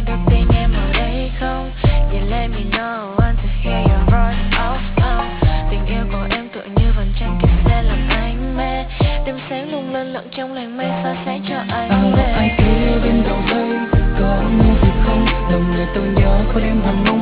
ngày đầu tiên em ở đây không? Yeah, let me know, want to hear your voice off. Tình yêu của em tựa như vầng trăng kìa sẽ làm anh mê. Đêm sáng lung linh lẫn trong làn mây soi sáng cho anh về. Ai kia bên đầu dây, có nghe gì không? Lòng người tôi nhớ có đêm hằng mong